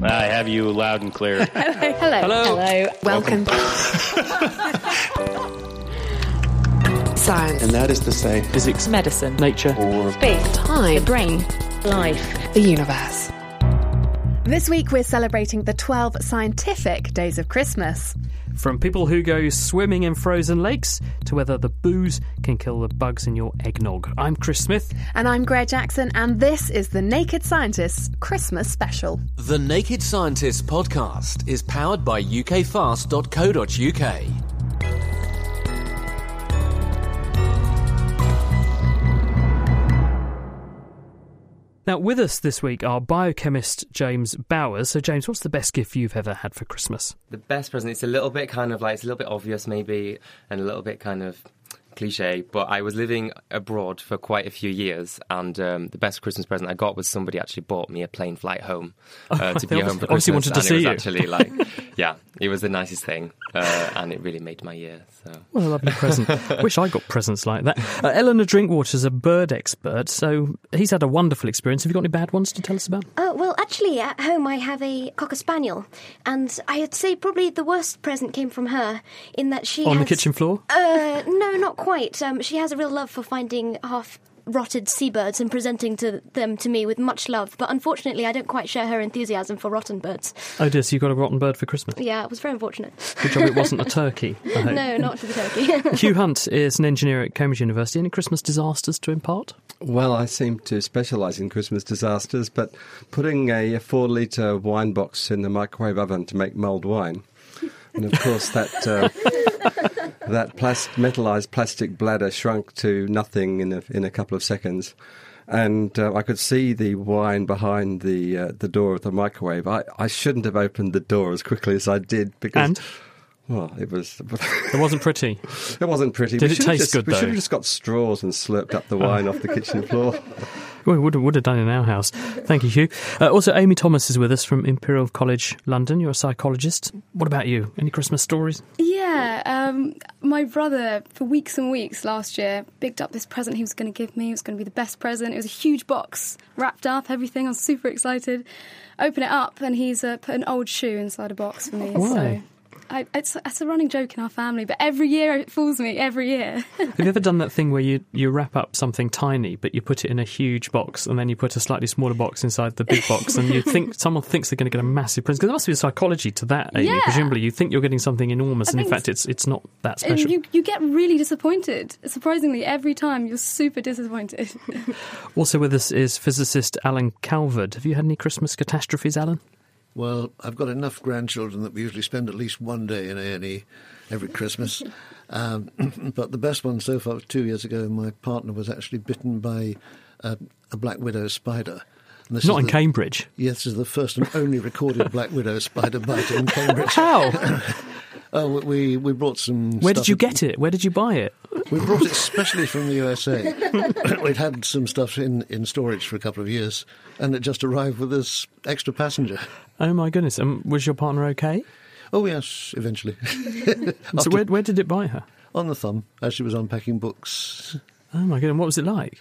I have you loud and clear. Hello. Welcome. Science. And that is to say, physics, medicine, nature, or space, time, the brain, life, the universe. This week we're celebrating the 12 scientific days of Christmas. From people who go swimming in frozen lakes to whether the booze can kill the bugs in your eggnog. I'm Chris Smith. And I'm Greer Jackson, and this is the Naked Scientists Christmas Special. The Naked Scientists podcast is powered by ukfast.co.uk. Now, with us this week are biochemist James Bowers. So, James, what's the best gift you've ever had for Christmas? The best present, it's a little bit obvious maybe, and a little bit kind of cliche, but I was living abroad for quite a few years, and the best Christmas present I got was somebody actually bought me a plane flight home to be home for Christmas. Obviously wanted to see you. Actually, it was the nicest thing, and it really made my year. So. What a lovely present. Wish I got presents like that. Eleanor Drinkwater's a bird expert, so he's had a wonderful experience. Have you got any bad ones to tell us about? Well, actually, at home I have a Cocker Spaniel, and I'd say probably the worst present came from her, in that she On the kitchen floor? No, not quite. She has a real love for finding half-rotted seabirds and presenting them to me with much love, but unfortunately I don't quite share her enthusiasm for rotten birds. Oh dear, so you got a rotten bird for Christmas? Yeah, it was very unfortunate. Good job it wasn't a turkey. No, not the turkey. Hugh Hunt is an engineer at Cambridge University. Any Christmas disasters to impart? Well, I seem to specialise in Christmas disasters, but putting a 4-litre wine box in the microwave oven to make mulled wine, and of course that metallised plastic bladder shrunk to nothing in a couple of seconds, and I could see the wine behind the door of the microwave. I shouldn't have opened the door as quickly as I did because. And? Well, it wasn't pretty. It wasn't pretty. Did it taste good, though? We should have just got straws and slurped up the wine off the kitchen floor. We would have done in our house. Thank you, Hugh. Also, Amy Thomas is with us from Imperial College London. You're a psychologist. What about you? Any Christmas stories? Yeah, my brother, for weeks and weeks last year, bigged up this present he was going to give me. It was going to be the best present. It was a huge box, wrapped up, everything. I was super excited. Open it up, and he's put an old shoe inside a box for me. Why? So it's a running joke in our family, but every year it fools me, every year. Have you ever done that thing where you wrap up something tiny, but you put it in a huge box, and then you put a slightly smaller box inside the big box, and you think someone thinks they're going to get a massive present? Because there must be a psychology to that, Amy. Yeah. Presumably you think you're getting something enormous, and in fact it's not that special. And you get really disappointed. Surprisingly, every time you're super disappointed. Also with us is physicist Alan Calvert. Have you had any Christmas catastrophes, Alan? Well, I've got enough grandchildren that we usually spend at least one day in A&E every Christmas. But the best one so far was 2 years ago. My partner was actually bitten by a black widow spider. Not in Cambridge? Yes, this is the first and only recorded black widow spider bite in Cambridge. How? We brought some Where stuff. did you get it? Where did you buy it? We brought it specially from the USA. We'd had some stuff in storage for a couple of years, and it just arrived with this extra passenger. Oh, my goodness. Was your partner okay? Oh, yes, eventually. So where did it bite her? On the thumb, as she was unpacking books. Oh, my goodness. What was it like?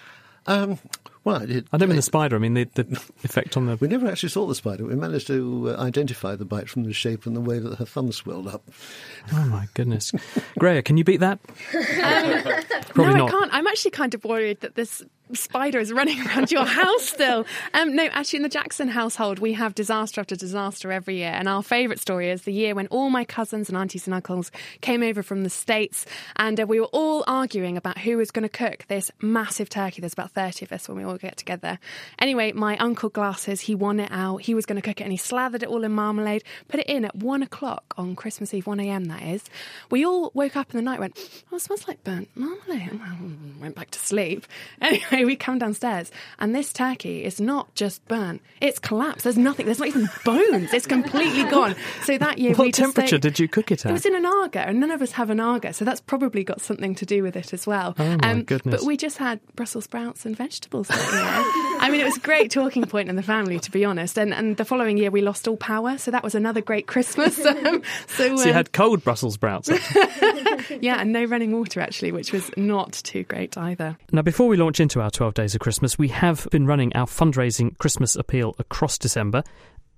Well, I don't mean the spider, I mean the effect on the... We never actually saw the spider. We managed to identify the bite from the shape and the way that her thumb swelled up. Oh, my goodness. Greer, can you beat that? Probably not. I can't. I'm actually kind of worried that this spider is running around your house still. No, actually, in the Jackson household, we have disaster after disaster every year. And our favourite story is the year when all my cousins and aunties and uncles came over from the States, and we were all arguing about who was going to cook this massive turkey. There's about 30 of us when we all get together. Anyway, my uncle Glasses, he won it out. He was going to cook it, and he slathered it all in marmalade, put it in at 1 o'clock on Christmas Eve, 1 a.m. that is. We all woke up in the night, went, oh, it smells like burnt marmalade. Went back to sleep. Anyway, we come downstairs, and this turkey is not just burnt, it's collapsed. There's nothing, there's not even bones. It's completely gone. So that year, what temperature did you cook it at? It was in an Aga, and none of us have an Aga, so that's probably got something to do with it as well. Oh my goodness. But we just had Brussels sprouts and vegetables that year. I mean, it was a great talking point in the family, to be honest. And the following year, we lost all power, so that was another great Christmas. So you had cold Brussels sprouts. Yeah, and no running water, actually, which was not too great either. Now, before we launch into our 12 Days of Christmas, we have been running our fundraising Christmas appeal across December.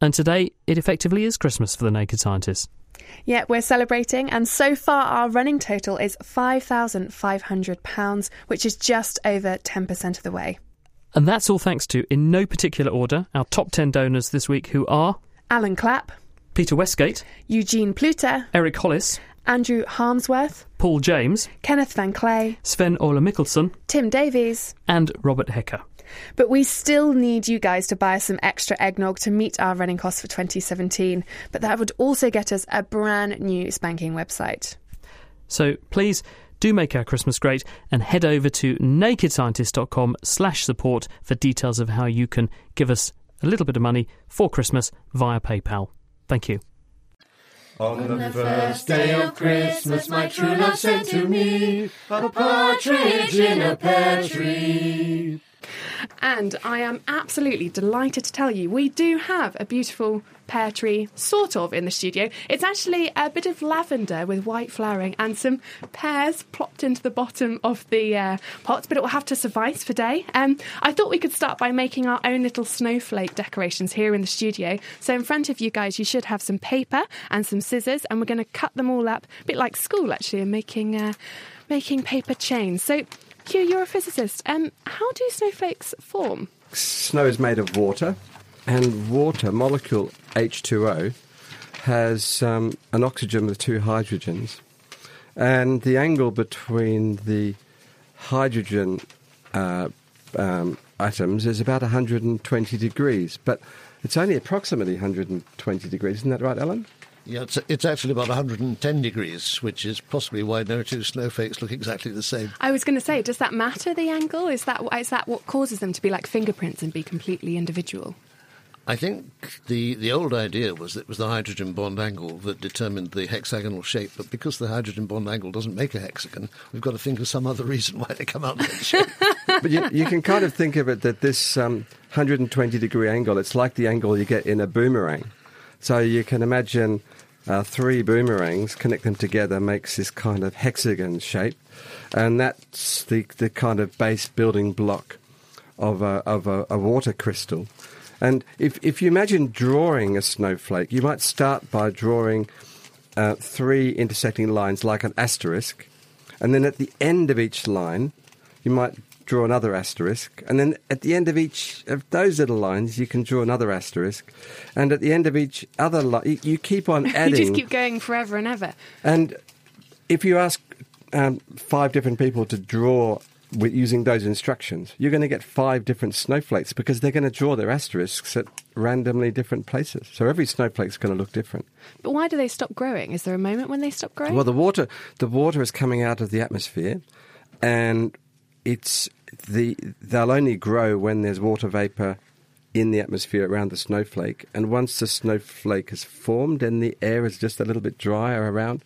And today, it effectively is Christmas for the Naked Scientists. Yeah, we're celebrating, and so far our running total is £5,500, which is just over 10% of the way. And that's all thanks to, in no particular order, our top 10 donors this week, who are Alan Clapp, Peter Westgate, Eugene Pluter, Eric Hollis, Andrew Harmsworth, Paul James, Kenneth Van Clay, Sven Ola Mikkelsen, Tim Davies, and Robert Hecker. But we still need you guys to buy us some extra eggnog to meet our running costs for 2017. But that would also get us a brand new spanking website. So please do make our Christmas great and head over to nakedscientist.com/support for details of how you can give us a little bit of money for Christmas via PayPal. Thank you. On the first day of Christmas, my true love sent to me a partridge in a pear tree. And I am absolutely delighted to tell you we do have a beautiful pear tree, sort of, in the studio. It's actually a bit of lavender with white flowering and some pears plopped into the bottom of the pot, but it will have to suffice for day. I thought we could start by making our own little snowflake decorations here in the studio. So in front of you guys, you should have some paper and some scissors, and we're going to cut them all up, a bit like school, actually, and making paper chains. So Hugh, you're a physicist. How do snowflakes form? Snow is made of water, and water molecule H2O has an oxygen with two hydrogens, and the angle between the hydrogen atoms is about 120 degrees, but it's only approximately 120 degrees. Isn't that right, Alan? Yeah, it's actually about 110 degrees, which is possibly why no two snowflakes look exactly the same. I was going to say, does that matter, the angle? Is that what causes them to be like fingerprints and be completely individual? I think the old idea was that it was the hydrogen bond angle that determined the hexagonal shape, but because the hydrogen bond angle doesn't make a hexagon, we've got to think of some other reason why they come out in that shape. But you can kind of think of it that this 120-degree angle, it's like the angle you get in a boomerang. So you can imagine three boomerangs, connect them together, makes this kind of hexagon shape, and that's the kind of base building block of a water crystal. And if you imagine drawing a snowflake, you might start by drawing three intersecting lines like an asterisk, and then at the end of each line, you might draw another asterisk, and then at the end of each of those little lines you can draw another asterisk, and at the end of each other line you keep on adding. You just keep going forever and ever. And if you ask 5 different people to draw using those instructions, you're going to get 5 different snowflakes because they're going to draw their asterisks at randomly different places. So every snowflake's going to look different. But why do they stop growing? Is there a moment when they stop growing? Well, the water is coming out of the atmosphere, and they'll only grow when there's water vapour in the atmosphere around the snowflake, and once the snowflake is formed and the air is just a little bit drier around,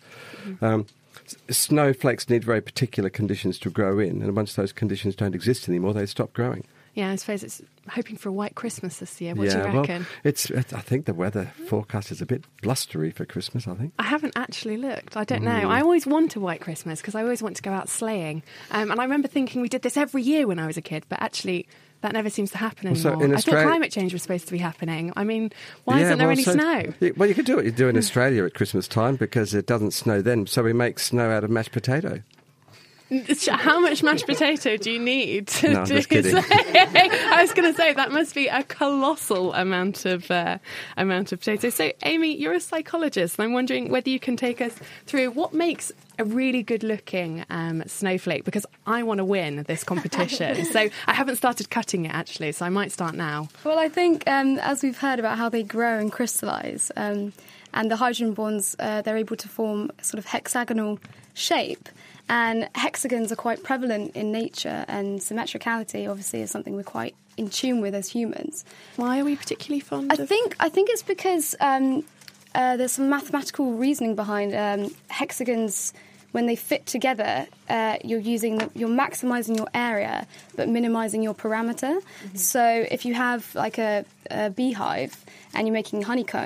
snowflakes need very particular conditions to grow in, and once those conditions don't exist anymore, they stop growing. Yeah, I suppose it's hoping for a white Christmas this year. What do you reckon? Well, I think the weather forecast is a bit blustery for Christmas, I think. I haven't actually looked. I don't know. I always want a white Christmas because I always want to go out sleighing. And I remember thinking we did this every year when I was a kid, but actually that never seems to happen anymore. I thought climate change was supposed to be happening. I mean, why isn't there any snow? Well, you could do what you do in Australia at Christmas time because it doesn't snow then, so we make snow out of mashed potato. How much mashed potato do you need to no, I'm just kidding. I was going to say that must be a colossal amount of potatoes. So, Amy, you're a psychologist, and I'm wondering whether you can take us through what makes a really good-looking snowflake, because I want to win this competition. So I haven't started cutting it, actually, so I might start now. Well, I think, as we've heard about how they grow and crystallise, and the hydrogen bonds, they're able to form a sort of hexagonal shape. And hexagons are quite prevalent in nature, and symmetricality obviously is something we're quite in tune with as humans. Why are we particularly fond of? I think it's because there's some mathematical reasoning behind hexagons. When they fit together, you're maximising your area but minimising your parameter. Mm-hmm. So if you have like a beehive and you're making honeycomb,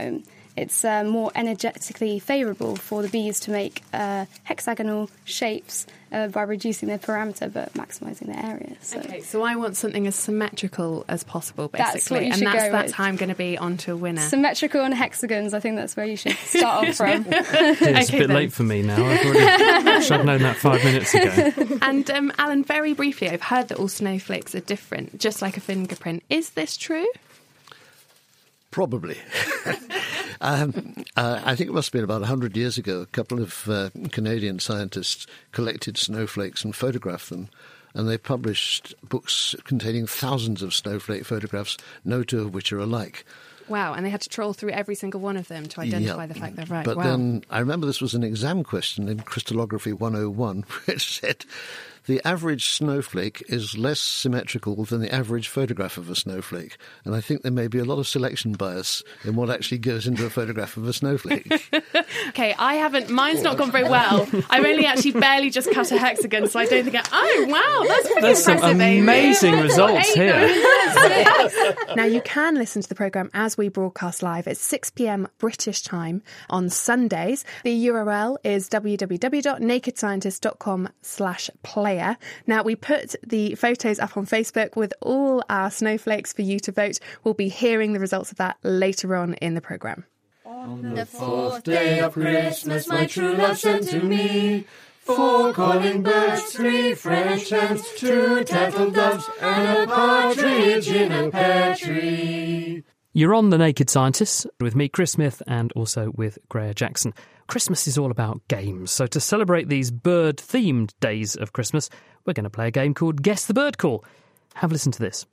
it's more energetically favourable for the bees to make hexagonal shapes by reducing their parameter but maximising their area. Okay, so I want something as symmetrical as possible, basically. That's how I'm going to be onto a winner. Symmetrical and hexagons, I think that's where you should start off from. It's a bit late for me now. I should have known that 5 minutes ago. And Alan, very briefly, I've heard that all snowflakes are different, just like a fingerprint. Is this true? Probably. I think it must have been about 100 years ago. A couple of Canadian scientists collected snowflakes and photographed them, and they published books containing thousands of snowflake photographs, no two of which are alike. Wow, and they had to troll through every single one of them to identify the fact they're right. But then I remember this was an exam question in Crystallography 101, which said the average snowflake is less symmetrical than the average photograph of a snowflake. And I think there may be a lot of selection bias in what actually goes into a photograph of a snowflake. Okay, mine's not gone very well. I've only actually barely just cut a hexagon, so I don't think that's pretty impressive, some amazing results here. Now, you can listen to the programme as we broadcast live at 6 p.m. British time on Sundays. The URL is www.nakedscientist.com/play. Now, we put the photos up on Facebook with all our snowflakes for you to vote. We'll be hearing the results of that later on in the programme. On the 4th day of Christmas, my true love sent to me 4 calling birds, 3 French hens, 2 turtle doves, and a partridge in a pear tree. You're on The Naked Scientists with me, Chris Smith, and also with Greer Jackson. Christmas is all about games, so to celebrate these bird-themed days of Christmas, we're going to play a game called Guess the Bird Call. Have a listen to this.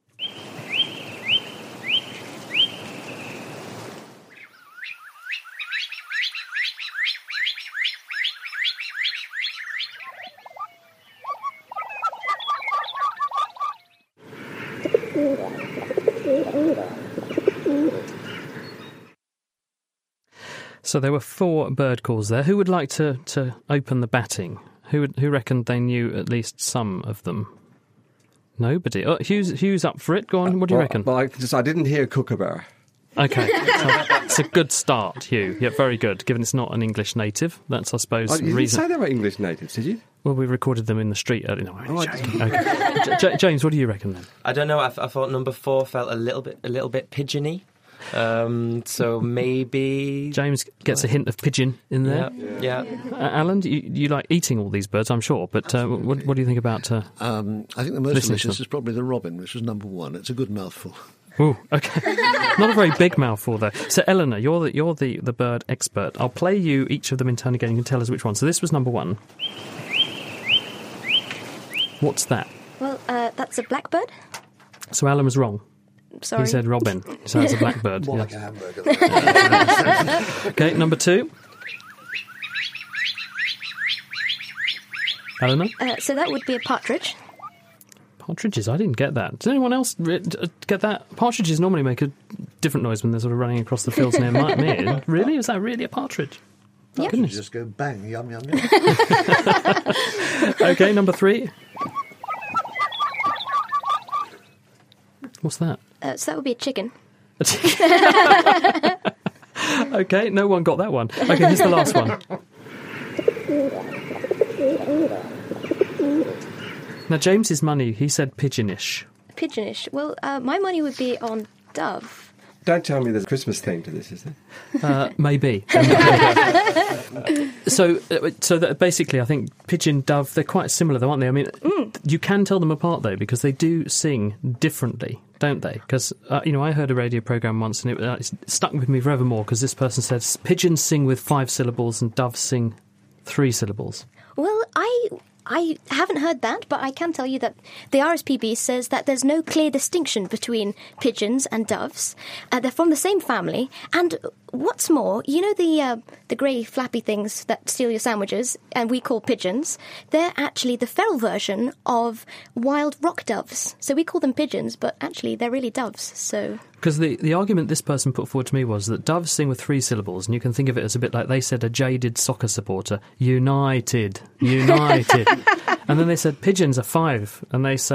So there were 4 bird calls there. Who would like to open the batting? Who reckoned they knew at least some of them? Nobody. Oh, Hugh's up for it. Go on. What do you reckon? Well, I didn't hear kookaburra. Okay, so it's a good start, Hugh. Yeah, very good. Given it's not an English native, that's I suppose. You didn't say they were English natives, did you? Well, we recorded them in the street earlier. No, okay. James, what do you reckon then? I don't know. I thought number 4 felt a little bit pigeony. So maybe James gets a hint of pigeon in there. Yeah. Alan, you like eating all these birds, I'm sure. But what do you think about? I think the most delicious is probably the robin, which was number 1. It's a good mouthful. Ooh, okay. Not a very big mouthful though. So Eleanor, you're the bird expert. I'll play you each of them in turn again. You can tell us which one. So this was number 1. What's that? Well, that's a blackbird. So Alan was wrong. Sorry. He said robin. So that's a blackbird. More like a hamburger. Okay, number 2. Eleanor? So that would be a partridge. Partridges? I didn't get that. Did anyone else get that? Partridges normally make a different noise when they're sort of running across the fields near me. Really? Is that really a partridge? Yeah. You just go bang, yum, yum, yum. Okay, number 3. What's that? So that would be a chicken. Okay, no one got that one. Okay, here's the last one. Now, James's money, he said pigeonish. Pigeonish. Well, my money would be on dove. Don't tell me there's a Christmas theme to this, is there? Maybe. So that basically, I think pigeon, dove, they're quite similar, though, aren't they? I mean, you can tell them apart, though, because they do sing differently, don't they? Because, I heard a radio programme once, and it stuck with me forevermore, because this person said pigeons sing with 5 syllables and doves sing 3 syllables. Well, I haven't heard that, but I can tell you that the RSPB says that there's no clear distinction between pigeons and doves. They're from the same family, and what's more, you know the grey flappy things that steal your sandwiches, and we call pigeons? They're actually the feral version of wild rock doves. So we call them pigeons, but actually they're really doves, so... Because the argument this person put forward to me was that doves sing with 3 syllables, and you can think of it as a bit like they said a jaded soccer supporter, United. And then they said pigeons are 5, and they say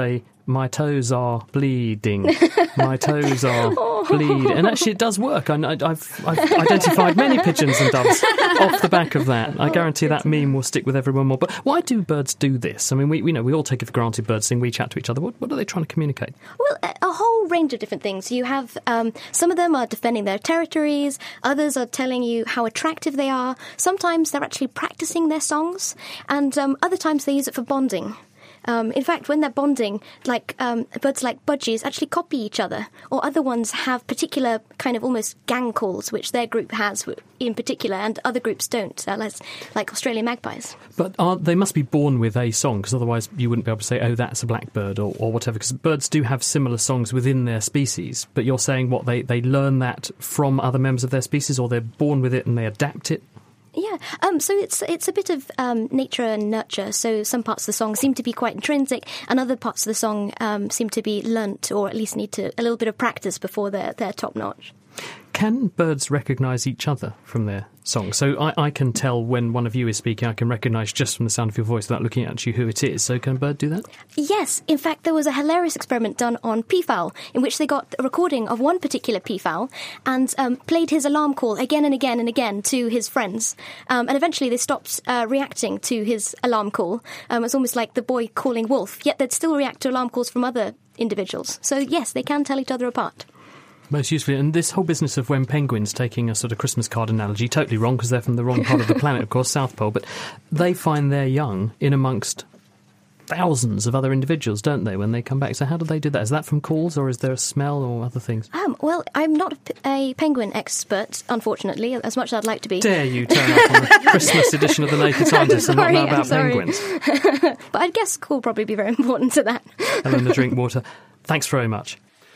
my toes are bleeding. My toes are bleeding. And actually it does work. I've identified many pigeons and doves off the back of that. I guarantee that meme will stick with everyone more. But why do birds do this? I mean, we all take it for granted birds sing, we chat to each other. What are they trying to communicate? Well, a whole range of different things. You have some of them are defending their territories, others are telling you how attractive they are. Sometimes they're actually practicing their songs, and other times they use it for bonding. In fact, when they're bonding, birds like budgies actually copy each other, or other ones have particular kind of almost gang calls, which their group has in particular, and other groups don't, like Australian magpies. But they must be born with a song, because otherwise you wouldn't be able to say, oh, that's a blackbird, or whatever, because birds do have similar songs within their species. But you're saying, they learn that from other members of their species, or they're born with it and they adapt it? Yeah, so it's a bit of nature and nurture. So some parts of the song seem to be quite intrinsic, and other parts of the song seem to be learnt, or at least need a little bit of practice before they're top notch. Can birds recognise each other from their songs? So I can tell when one of you is speaking, I can recognise just from the sound of your voice without looking at you who it is. So can a bird do that? Yes. In fact, there was a hilarious experiment done on peafowl in which they got a recording of one particular peafowl and played his alarm call again and again and again to his friends. And eventually they stopped reacting to his alarm call. It's almost like the boy calling wolf, yet they'd still react to alarm calls from other individuals. So yes, they can tell each other apart. Most usefully. And this whole business of when penguins, taking a sort of Christmas card analogy, totally wrong because they're from the wrong part of the planet, of course, South Pole, but they find their young in amongst thousands of other individuals, don't they, when they come back? So how do they do that? Is that from calls, or is there a smell or other things? Well, I'm not a penguin expert, unfortunately, as much as I'd like to be. Dare you turn up on the Christmas edition of The Naked Scientist and not know about penguins? But I'd guess call will probably be very important to that. Eleanor Drinkwater, thanks very much.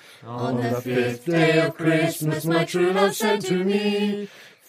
On the 5th day of Christmas, my true love sent to me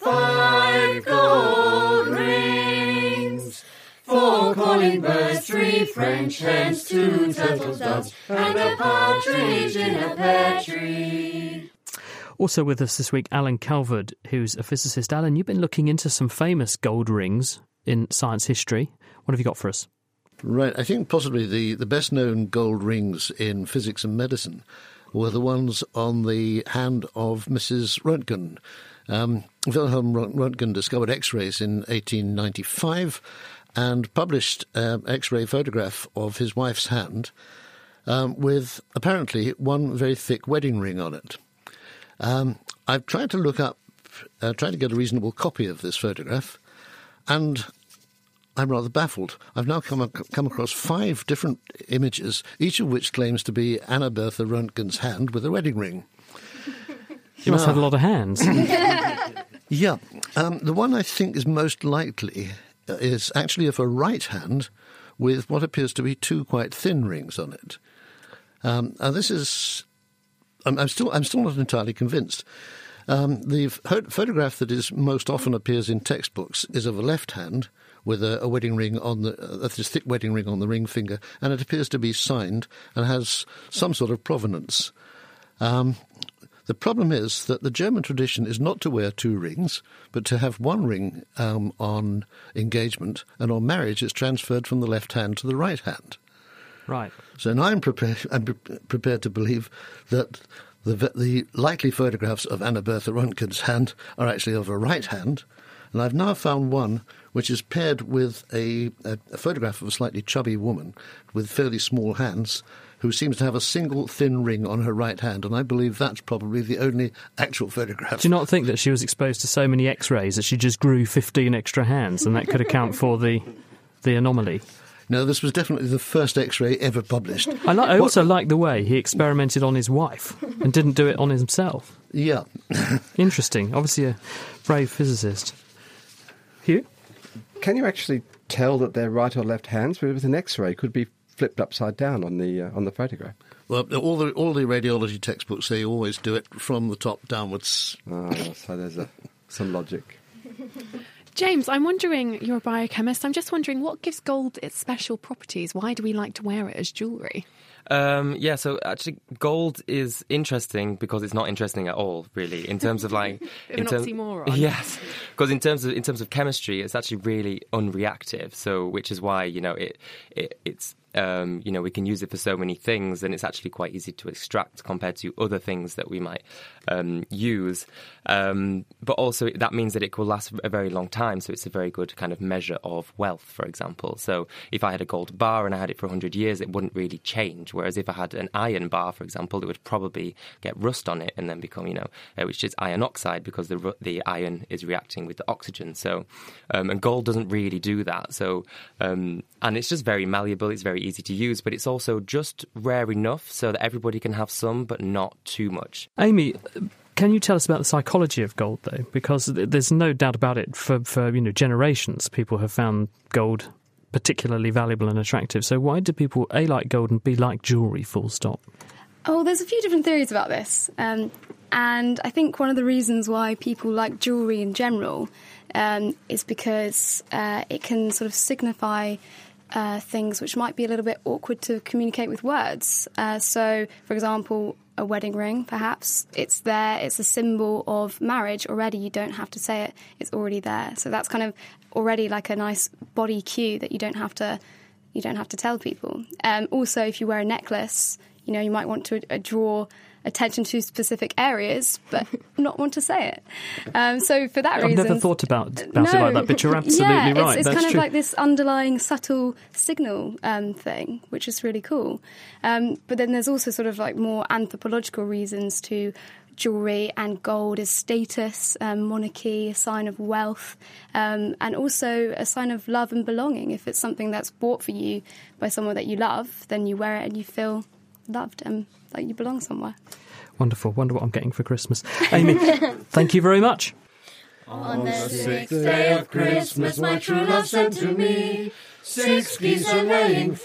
5 gold rings, 4 calling birds, 3 French hens, 2 turtle doves, and a partridge in a pear tree. Also with us this week, Alan Calvert, who's a physicist. Alan, you've been looking into some famous gold rings in science history. What have you got for us? Right, I think possibly the best-known gold rings in physics and medicine were the ones on the hand of Mrs. Röntgen. Wilhelm Röntgen discovered X-rays in 1895 and published an X-ray photograph of his wife's hand with apparently one very thick wedding ring on it. I've tried to look up, trying to get a reasonable copy of this photograph, and I'm rather baffled. I've now come across 5 different images, each of which claims to be Anna Bertha Röntgen's hand with a wedding ring. You must have a lot of hands. Yeah. The one I think is most likely is actually of a right hand with what appears to be 2 quite thin rings on it. And this is... I'm still not entirely convinced. The photograph that most often appears in textbooks is of a left hand, with a wedding ring on this thick wedding ring on the ring finger, and it appears to be signed and has some sort of provenance. The problem is that the German tradition is not to wear 2 rings, but to have 1 ring on engagement, and on marriage it's transferred from the left hand to the right hand. Right. So now I'm prepared to believe that the likely photographs of Anna Bertha Röntgen's hand are actually of a right hand, and I've now found one which is paired with a photograph of a slightly chubby woman with fairly small hands who seems to have a single thin ring on her right hand, and I believe that's probably the only actual photograph. Do you not think that she was exposed to so many X-rays that she just grew 15 extra hands, and that could account for the anomaly? No, this was definitely the first X-ray ever published. I also like the way he experimented on his wife and didn't do it on himself. Yeah. Interesting. Obviously a brave physicist. Hugh? Can you actually tell that they're right or left hands? With an X-ray, it could be flipped upside down on the photograph. Well, all the radiology textbooks, they always do it from the top downwards. Oh, so there's some logic. James, I'm wondering, you're a biochemist, I'm just wondering what gives gold its special properties? Why do we like to wear it as jewellery? So actually gold is interesting because it's not interesting at all, really, in terms of like... an oxymoron. Yes, because in terms of chemistry, it's actually really unreactive, so which is why, it's... we can use it for so many things, and it's actually quite easy to extract compared to other things that we might use. But also that means that it will last a very long time, so it's a very good kind of measure of wealth, for example. So if I had a gold bar and I had it for 100 years, it wouldn't really change. Whereas if I had an iron bar, for example, it would probably get rust on it and then become, which is iron oxide because the iron is reacting with the oxygen. So, and gold doesn't really do that. So, and it's just very malleable. It's very easy to use, but it's also just rare enough so that everybody can have some, but not too much. Amy, can you tell us about the psychology of gold, though? Because there's no doubt about it. For generations, people have found gold particularly valuable and attractive. So why do people A, like gold, and B, like jewellery, full stop? Oh, there's a few different theories about this. And I think one of the reasons why people like jewellery in general is because it can sort of signify things which might be a little bit awkward to communicate with words. So, for example, a wedding ring, perhaps. It's there. It's a symbol of marriage already. You don't have to say it. It's already there. So that's kind of already like a nice body cue that you don't have to tell people. Also, if you wear a necklace, you might want to draw attention to specific areas, but not want to say it. So for that reason... I've never thought about it like that, but you're absolutely right. It's That's kind true. of like this underlying subtle signal thing, which is really cool. But then there's also sort of like more anthropological reasons to jewellery, and gold is status, monarchy, a sign of wealth, and also a sign of love and belonging. If it's something that's bought for you by someone that you love, then you wear it and you feel loved and like you belong somewhere. Wonderful. Wonder what I'm getting for Christmas. Amy, thank you very much. On the 6th day of Christmas, my true love sent to me 6 geese a laying,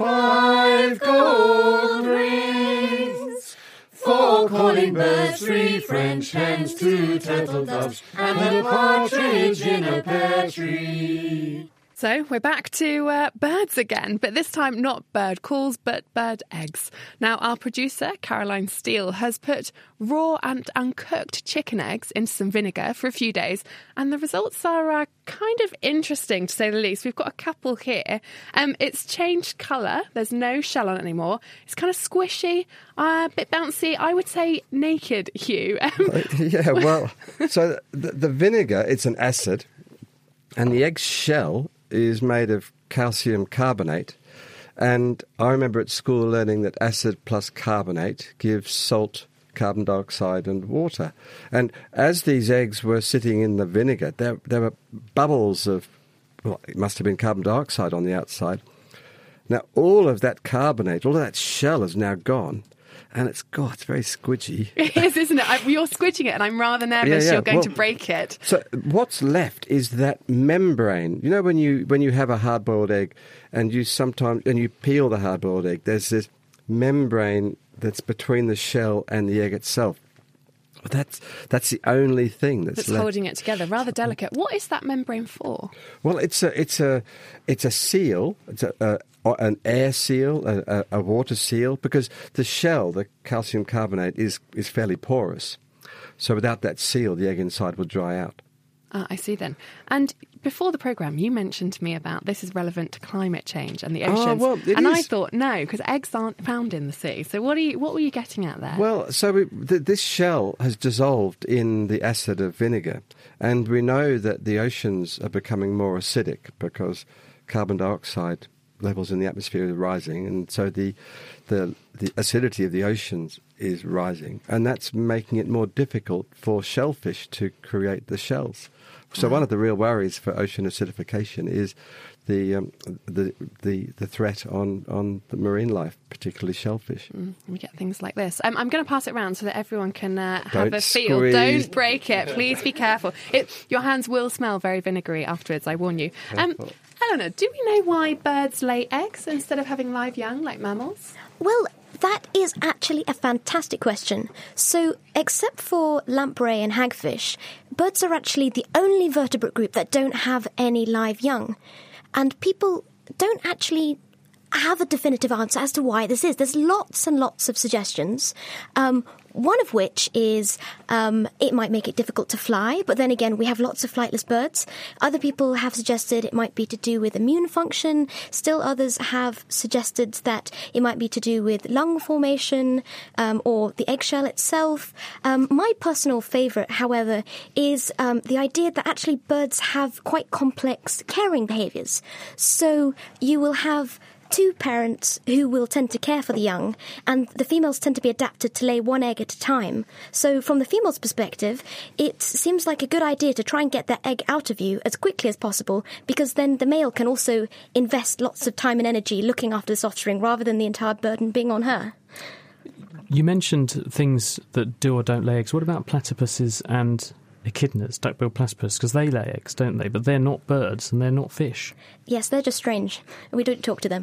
5 gold rings, 4 calling birds, 3 French hens, 2 turtle doves, and a partridge in a pear tree. So we're back to birds again, but this time not bird calls, but bird eggs. Now, our producer, Caroline Steele, has put raw and uncooked chicken eggs into some vinegar for a few days, and the results are kind of interesting, to say the least. We've got a couple here. It's changed colour. There's no shell on it anymore. It's kind of squishy, a bit bouncy. I would say naked, Hugh. Yeah, well, so the vinegar, it's an acid, and the egg shell is made of calcium carbonate, and I remember at school learning that acid plus carbonate gives salt, carbon dioxide and water. And as these eggs were sitting in the vinegar, there were bubbles of, well, it must have been carbon dioxide on the outside. Now all of that carbonate, all of that shell is now gone. And it's very squidgy. It is, isn't it? You're squidging it, and I'm rather nervous you're going to break it. So what's left is that membrane. You know, when you have a hard-boiled egg, and you peel the hard-boiled egg, there's this membrane that's between the shell and the egg itself. That's the only thing that's left. Holding it together. Rather delicate. What is that membrane for? Well, it's a seal. It's an air seal, a water seal, because the shell, the calcium carbonate, is fairly porous. So without that seal, the egg inside will dry out. I see then. And before the programme, you mentioned to me about this is relevant to climate change and the oceans. Well, it is. I thought, no, because eggs aren't found in the sea. So what were you getting at there? Well, so this shell has dissolved in the acid of vinegar. And we know that the oceans are becoming more acidic because carbon dioxide levels in the atmosphere are rising. And so the acidity of the oceans is rising. And that's making it more difficult for shellfish to create the shells. So one of the real worries for ocean acidification is the threat on the marine life, particularly shellfish. We get things like this. I'm going to pass it around so that everyone can have Don't a feel. squeeze. Don't break it. Please be careful. Your hands will smell very vinegary afterwards, I warn you. Eleanor, do we know why birds lay eggs instead of having live young like mammals? Well, that is actually a fantastic question. So, except for lamprey and hagfish, birds are actually the only vertebrate group that don't have any live young. And people don't actually have a definitive answer as to why this is. There's lots and lots of suggestions. One of which is it might make it difficult to fly, but then again, we have lots of flightless birds. Other people have suggested it might be to do with immune function. Still others have suggested that it might be to do with lung formation or the eggshell itself. My personal favourite, however, is the idea that actually birds have quite complex caring behaviours. So you will have two parents who will tend to care for the young, and the females tend to be adapted to lay one egg at a time. So from the female's perspective, it seems like a good idea to try and get that egg out of you as quickly as possible, because then the male can also invest lots of time and energy looking after this offspring rather than the entire burden being on her. You mentioned things that do or don't lay eggs. What about platypuses and echidnas, duck-billed platypus? Because they lay eggs, don't they? But they're not birds and they're not fish. Yes, they're just strange. We don't talk to them.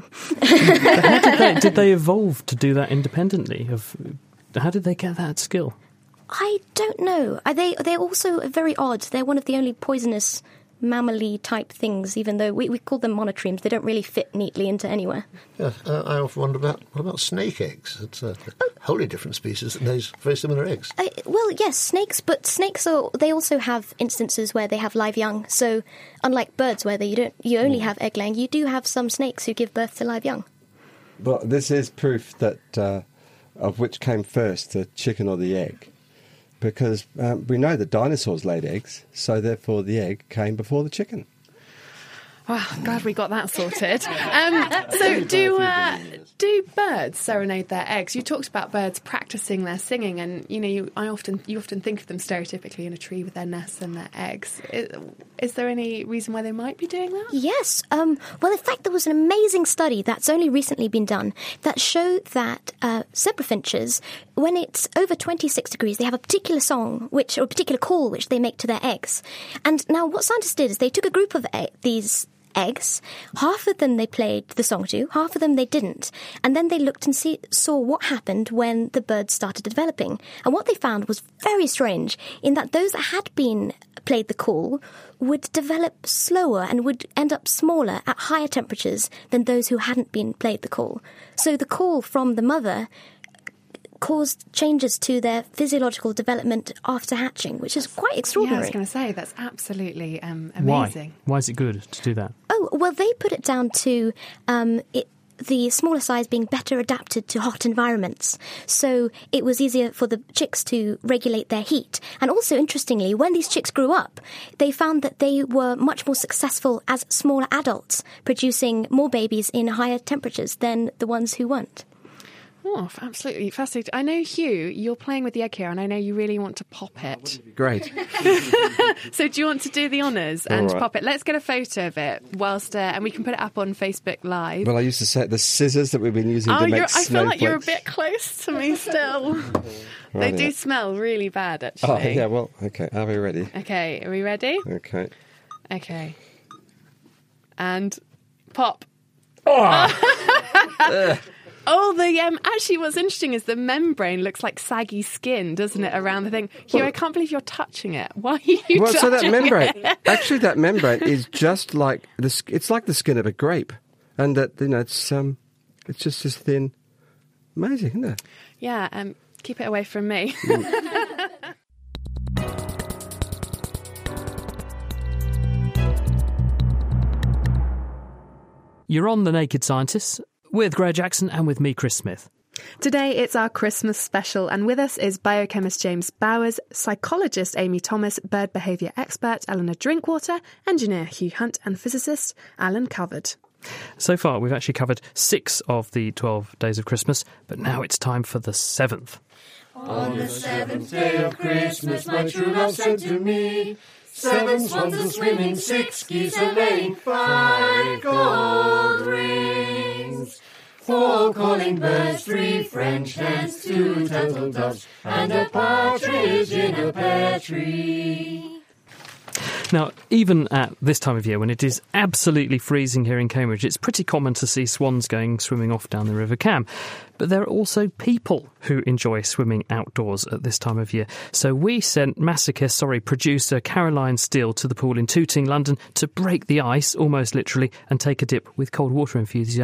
Did they evolve to do that independently? How did they get that skill? I don't know. They're also very odd. They're one of the only poisonous mammally type things, even though we call them monotremes. They don't really fit neatly into anywhere. Yeah, I often wonder what about snake eggs? It's a wholly different species that lays very similar eggs. Well, yes, snakes, but snakes they also have instances where they have live young. So unlike birds where you only have egg laying, you do have some snakes who give birth to live young. But this is proof that of which came first, the chicken or the egg. Because we know that dinosaurs laid eggs, so therefore the egg came before the chicken. Wow, glad we got that sorted. So do birds serenade their eggs? You talked about birds practicing their singing, and you often think of them stereotypically in a tree with their nests and their eggs. Is there any reason why they might be doing that? Yes. Well, in fact, there was an amazing study that's only recently been done that showed that zebra finches, when it's over 26 degrees, they have a particular song, or a particular call which they make to their eggs. And now what scientists did is they took a group of these eggs. Half of them they played the song to, half of them they didn't. And then they looked and saw what happened when the birds started developing. And what they found was very strange, in that those that had been played the call would develop slower and would end up smaller at higher temperatures than those who hadn't been played the call. So the call from the mother caused changes to their physiological development after hatching, which is quite extraordinary. Yeah, I was going to say, that's absolutely amazing. Why is it good to do that? Oh, well, they put it down to the smaller size being better adapted to hot environments. So it was easier for the chicks to regulate their heat. And also, interestingly, when these chicks grew up, they found that they were much more successful as smaller adults, producing more babies in higher temperatures than the ones who weren't. Oh, absolutely fascinating. I know, Hugh, you're playing with the egg here, and I know you really want to pop it. Great. So do you want to do the honours and pop it? Let's get a photo of it and we can put it up on Facebook Live. Well, I used to say the scissors that we've been using to make snowflakes. I feel like you're a bit close to me still. They do smell really bad, actually. Oh, yeah, well, OK. Are we ready? OK, are we ready? OK. And pop. Oh! Actually, what's interesting is the membrane looks like saggy skin, doesn't it, around the thing? Hugh, I can't believe you're touching it. Why are you touching so that membrane, actually, that membrane is just like it's like the skin of a grape, and that it's just as thin. Amazing, isn't it? Yeah. Keep it away from me. You're on The Naked Scientists with Greg Jackson and with me, Chris Smith. Today it's our Christmas special, and with us is biochemist James Bowers, psychologist Amy Thomas, bird behaviour expert Eleanor Drinkwater, engineer Hugh Hunt and physicist Alan Covert. So far we've actually covered 6 of the 12 days of Christmas, but now it's time for the 7th. On the 7th day of Christmas my true love sent to me 7 swans a swimming, 6 geese a laying, 5 gold rings, 4 calling birds, 3 French hens, 2 turtle doves, and a partridge in a pear tree. Now, even at this time of year, when it is absolutely freezing here in Cambridge, it's pretty common to see swans going swimming off down the River Cam. But there are also people who enjoy swimming outdoors at this time of year. So we sent producer Caroline Steele to the pool in Tooting, London, to break the ice, almost literally, and take a dip with cold water enthusiast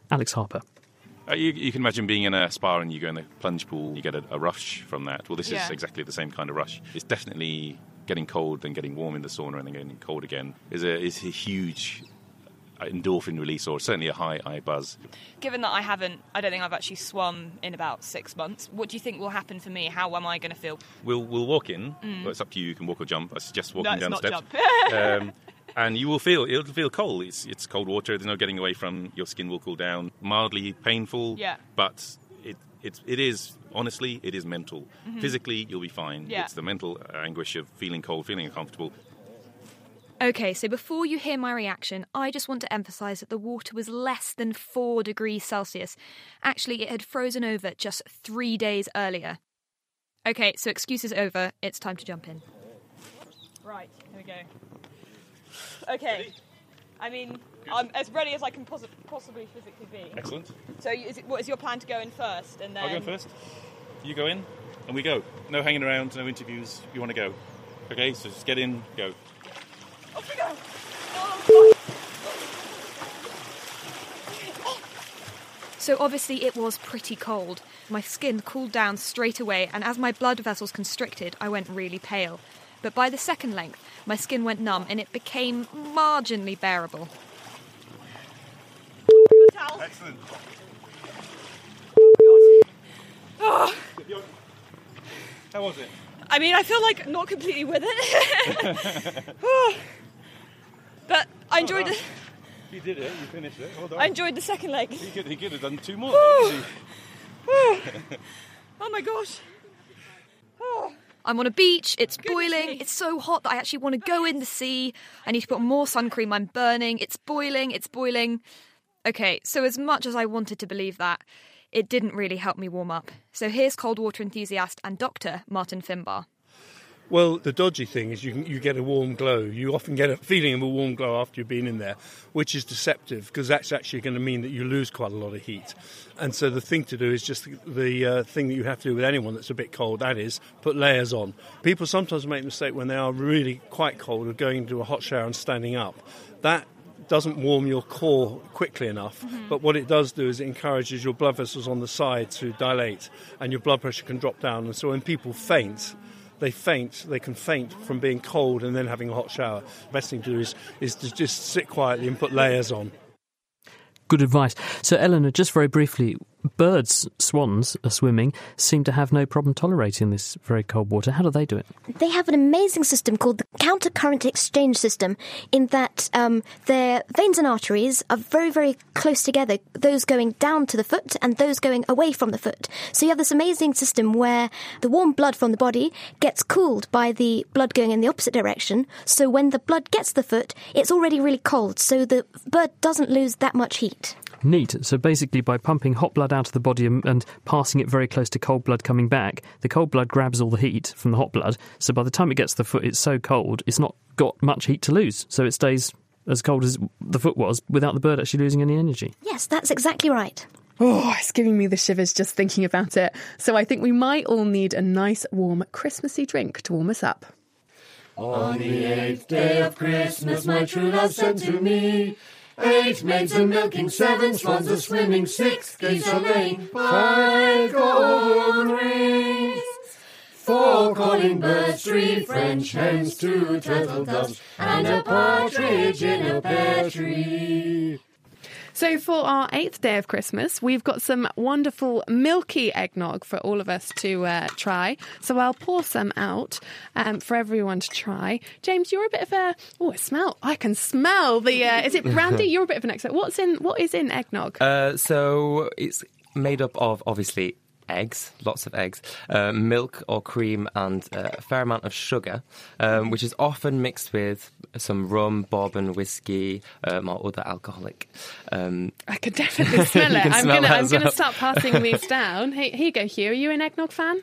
Alex Harper. You can imagine being in a spa and you go in the plunge pool, you get a rush from that. Well, this is exactly the same kind of rush. It's definitely getting cold, then getting warm in the sauna, and then getting cold again. Is a huge endorphin release, or certainly a high buzz. Given that I don't think I've actually swum in about 6 months, what do you think will happen for me? How am I going to feel? We'll walk in. Well, it's up to you. You can walk or jump. I suggest walking down the steps. Jump. And it'll feel cold. It's cold water. There's no getting away from. Your skin will cool down. Mildly painful. Yeah. But it is, honestly, it is mental. Mm-hmm. Physically, you'll be fine. Yeah. It's the mental anguish of feeling cold, feeling uncomfortable. Okay, so before you hear my reaction, I just want to emphasise that the water was less than 4 degrees Celsius. Actually, it had frozen over just 3 days earlier. Okay, so excuses over. It's time to jump in. Right, here we go. Okay, I mean, I'm as ready as I can possibly physically be. Excellent. So what is your plan to go in first? And then I'll go in first. You go in, and we go. No hanging around, no interviews. You want to go. Okay, so just get in, go. Off we go! Oh, so obviously it was pretty cold. My skin cooled down straight away, and as my blood vessels constricted, I went really pale. But by the second length, my skin went numb and it became marginally bearable. Excellent. Oh. How was it? I mean, I feel like not completely with it. But I enjoyed it. You did it, you finished it. Well done. I enjoyed the second leg. He could have done 2 more. Oh my gosh. I'm on a beach, it's boiling, it's so hot that I actually want to go in the sea. I need to put more sun cream, I'm burning, it's boiling. Okay, so as much as I wanted to believe that, it didn't really help me warm up. So here's cold water enthusiast and doctor Martin Finbar. Well, the dodgy thing is you get a warm glow. You often get a feeling of a warm glow after you've been in there, which is deceptive because that's actually going to mean that you lose quite a lot of heat. And so the thing to do is just the thing that you have to do with anyone that's a bit cold, that is, put layers on. People sometimes make the mistake when they are really quite cold of going into a hot shower and standing up. That doesn't warm your core quickly enough, but what it does do is it encourages your blood vessels on the side to dilate and your blood pressure can drop down. And so when people faint, they can faint from being cold and then having a hot shower. The best thing to do is to just sit quietly and put layers on. Good advice. So, Eleanor, just very briefly, birds, swans, are swimming, seem to have no problem tolerating this very cold water. How do they do it? They have an amazing system called the counter-current exchange system, in that their veins and arteries are very, very close together, those going down to the foot and those going away from the foot. So you have this amazing system where the warm blood from the body gets cooled by the blood going in the opposite direction. So when the blood gets to the foot, it's already really cold, so the bird doesn't lose that much heat. Neat. So basically by pumping hot blood out of the body and passing it very close to cold blood coming back, the cold blood grabs all the heat from the hot blood. So by the time it gets to the foot, it's so cold, it's not got much heat to lose. So it stays as cold as the foot was without the bird actually losing any energy. Yes, that's exactly right. Oh, it's giving me the shivers just thinking about it. So I think we might all need a nice, warm, Christmassy drink to warm us up. On the 8th day of Christmas, my true love sent to me 8 maids a milking, 7 swans a swimming, 6 geese a laying, 5 golden rings, 4 calling birds, 3 French hens, 2 turtle doves, and a partridge in a pear tree. So for our 8th day of Christmas, we've got some wonderful milky eggnog for all of us to try. So I'll pour some out for everyone to try. James, you're a bit of a... Oh, I can smell the... is it brandy? You're a bit of an expert. What is in eggnog? So it's made up of, obviously, eggs, lots of eggs, milk or cream, and a fair amount of sugar, which is often mixed with some rum, bourbon, whiskey, or other alcoholic. I could definitely smell it. I'm going to start passing these down. Hey, here you go, Hugh. Are you an eggnog fan?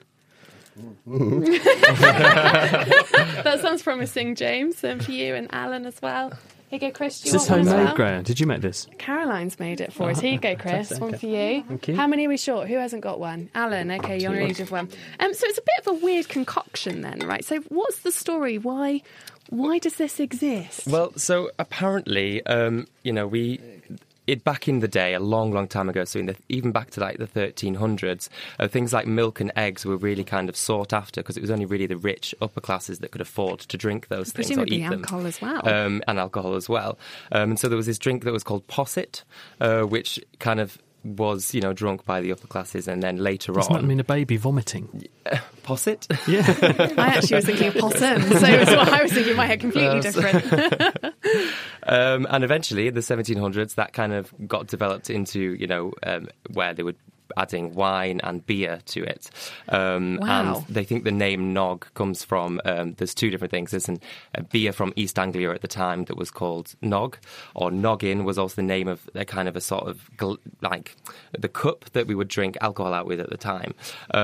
That sounds promising, James, for you and Alan as well. Here you go, Chris. Do you want one as homemade, well? Graham? Did you make this? Caroline's made it for us. Here you go, Chris. One for you. Thank you. How many are we short? Who hasn't got one? Alan. Okay, you're in need of one. So it's a bit of a weird concoction then, right? So what's the story? Why does this exist? Well, so apparently, back in the day, a long, long time ago, so even back to like the 1300s, things like milk and eggs were really kind of sought after because it was only really the rich upper classes that could afford to drink those things or eat them. Alcohol as well. And alcohol as well. And so there was this drink that was called posset, which kind of was, drunk by the upper classes, and then later on... Doesn't that mean a baby vomiting? Posset? Yeah. I actually was thinking of possum, so it's what I was thinking in my head, completely different. And eventually, in the 1700s, that kind of got developed into, where they would adding wine and beer to it. Wow. And they think the name Nog comes from, there's two different things. There's a beer from East Anglia at the time that was called Nog, or Noggin was also the name of a kind of a sort of like the cup that we would drink alcohol out with at the time.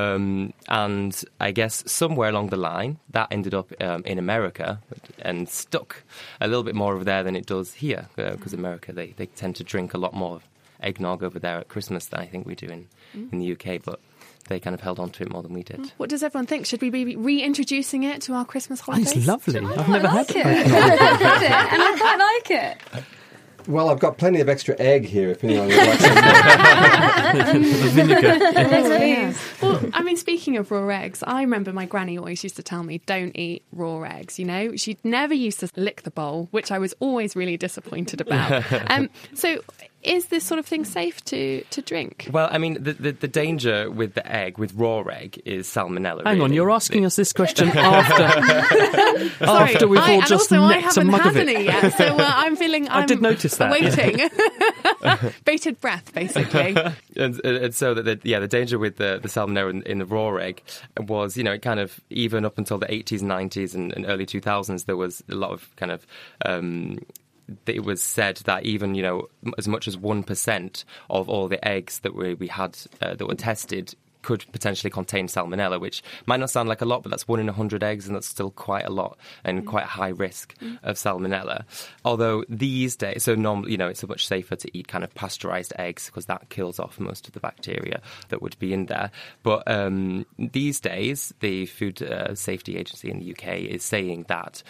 And I guess somewhere along the line, that ended up in America and stuck a little bit more over there than it does here, because America, they tend to drink a lot more eggnog over there at Christmas than I think we do in the UK, but they kind of held on to it more than we did. What does everyone think? Should we be reintroducing it to our Christmas holidays? It's lovely. I've never had it. And I quite like it. Well, I've got plenty of extra egg here if anyone would like some. Vinegar. Well, I mean, speaking of raw eggs, I remember my granny always used to tell me, don't eat raw eggs, She never used to lick the bowl, which I was always really disappointed about. So is this sort of thing safe to drink? Well, I mean, the danger with the egg, with raw egg, is salmonella. Hang on, you're asking us this question after we've all just nicked a mug of it. I haven't had any yet, so I'm feeling... I did notice that. Waiting. Bated breath, basically. and so the danger with the salmonella in the raw egg was, it kind of, even up until the 80s, 90s and early 2000s, there was a lot of kind of... it was said that even, as much as 1% of all the eggs that we had that were tested could potentially contain salmonella, which might not sound like a lot, but that's 1 in 100 eggs, and that's still quite a lot and quite a high risk of salmonella. Although these days, so normally, it's much safer to eat kind of pasteurized eggs because that kills off most of the bacteria that would be in there. But these days, the Food Safety Agency in the UK is saying that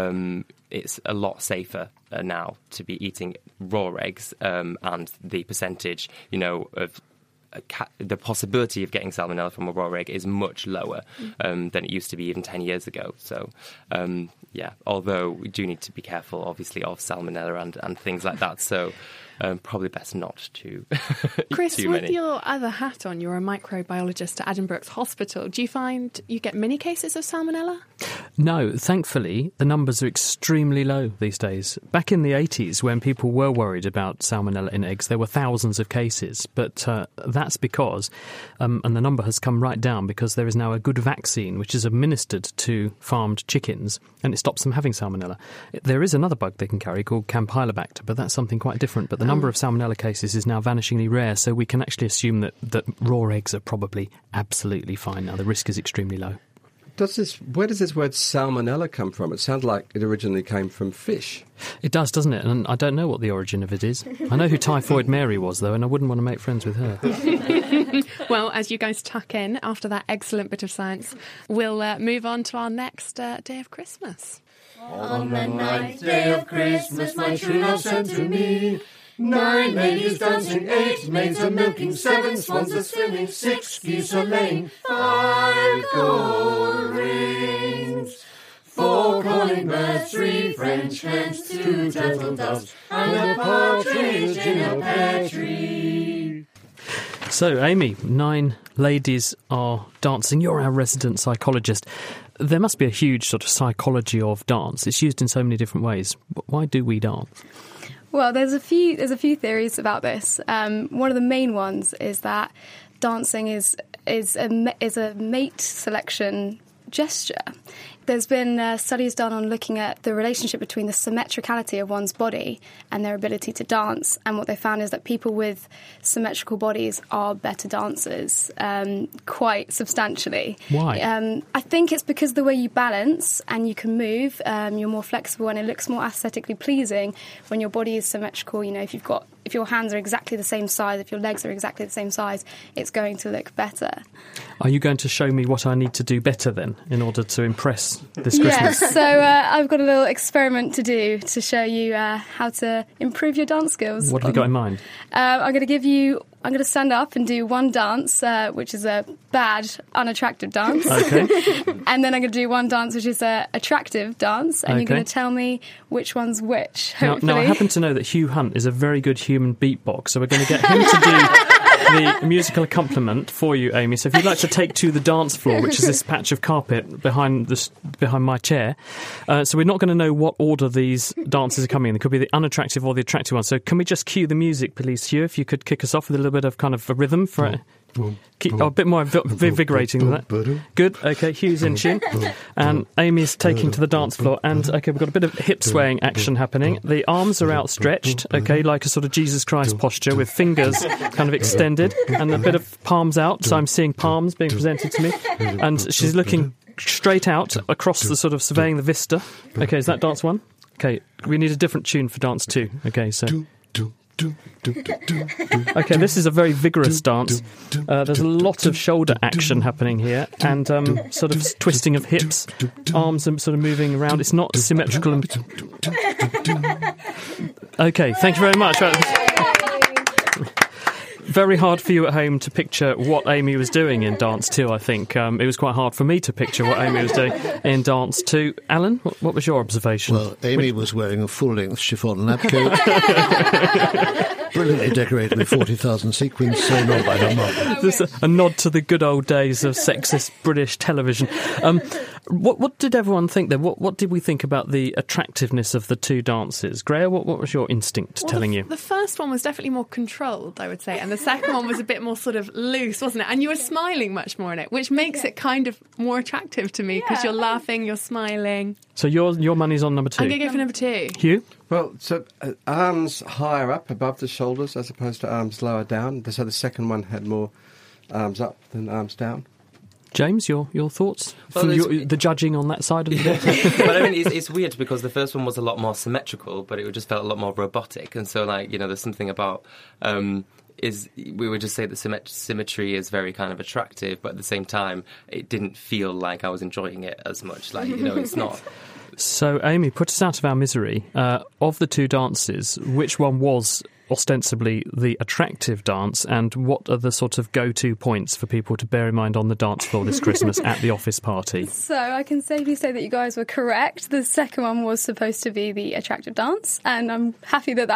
it's a lot safer now to be eating raw eggs, and the percentage, of the possibility of getting salmonella from a raw egg is much lower than it used to be even 10 years ago. So, although we do need to be careful, obviously, of salmonella and things like that. So probably best not to Chris, eat too many. with your other hat on, you're a microbiologist at Addenbrooke's Hospital. Do you find you get many cases of salmonella? No, thankfully, the numbers are extremely low these days. Back in the 80s, when people were worried about salmonella in eggs, there were thousands of cases. But that's because, and the number has come right down because there is now a good vaccine which is administered to farmed chickens, and it stops them having salmonella. There is another bug they can carry called Campylobacter, but that's something quite different. But the number of salmonella cases is now vanishingly rare, so we can actually assume that raw eggs are probably absolutely fine now. The risk is extremely low. Where does this word salmonella come from? It sounds like it originally came from fish. It does, doesn't it? And I don't know what the origin of it is. I know who Typhoid Mary was, though, and I wouldn't want to make friends with her. Well, as you guys tuck in after that excellent bit of science, we'll move on to our next day of Christmas. On the 9th day of Christmas, my true love sent to me 9 ladies dancing, 8 maids a milking, 7 swans a swimming, 6 geese a laying, 5 gold rings, 4 calling birds, 3 French hens, 2 turtle doves, and a partridge in a pear tree. So, Amy, 9 ladies are dancing. You're our resident psychologist. There must be a huge sort of psychology of dance. It's used in so many different ways. Why do we dance? Well, there's a few theories about this. One of the main ones is that dancing is a mate selection gesture. There's been studies done on looking at the relationship between the symmetricality of one's body and their ability to dance. And what they found is that people with symmetrical bodies are better dancers, quite substantially. Why? I think it's because the way you balance and you can move, you're more flexible and it looks more aesthetically pleasing when your body is symmetrical. If you've got if your hands are exactly the same size, if your legs are exactly the same size, it's going to look better. Are you going to show me what I need to do better then in order to impress this Christmas? Yes, so I've got a little experiment to do to show you how to improve your dance skills. What have you got in mind? I'm going to stand up and do one dance, which is a bad, unattractive dance. Okay. And then I'm going to do one dance, which is an attractive dance. And you're going to tell me which one's which, hopefully. Now, I happen to know that Hugh Hunt is a very good human beatbox, so we're going to get him to do the musical accompaniment for you, Amy. So if you'd like to take to the dance floor, which is this patch of carpet behind my chair. So we're not going to know what order these dances are coming in. It could be the unattractive or the attractive one. So can we just cue the music, please, Hugh? If you could kick us off with a little bit of kind of a rhythm for it. A bit more invigorating than that. Good. Okay, Hugh's in tune. And Amy's taking to the dance floor. And, okay, we've got a bit of hip swaying action happening. The arms are outstretched, okay, like a sort of Jesus Christ posture with fingers kind of extended and a bit of palms out. So I'm seeing palms being presented to me. And she's looking straight out across the sort of surveying the vista. Okay, is that dance one? Okay, we need a different tune for dance two. Okay, so... Okay, this is a very vigorous dance. There's a lot of shoulder action happening here and sort of twisting of hips. Arms are sort of moving around. It's not symmetrical. Okay, thank you very much. Very hard for you at home to picture what Amy was doing in Dance 2, I think. It was quite hard for me to picture what Amy was doing in Dance 2. Alan, what was your observation? Well, Amy was wearing a full-length chiffon lab coat, brilliantly decorated with 40,000 sequins, sewn on by her mum. This is a nod to the good old days of sexist British television. What did everyone think then? What did we think about the attractiveness of the two dances? Greer, what was your instinct telling you? The first one was definitely more controlled, I would say, and the second one was a bit more sort of loose, wasn't it? And you were smiling much more in it, which makes it kind of more attractive to me because you're laughing, you're smiling. So your money's on number 2. I'm going to go for number 2. Hugh? Well, so arms higher up above the shoulders as opposed to arms lower down. So the second one had more arms up than arms down. James, your thoughts? Well, the judging on that side of the But I mean, it's weird because the first one was a lot more symmetrical, but it just felt a lot more robotic. And so, like, there's something about... we would just say that symmetry is very kind of attractive, but at the same time, it didn't feel like I was enjoying it as much. Like, it's not... So, Amy, put us out of our misery. Of the two dances, which one was ostensibly the attractive dance, and what are the sort of go-to points for people to bear in mind on the dance floor this Christmas at the office party? So I can safely say that you guys were correct. The second one was supposed to be the attractive dance, and I'm happy that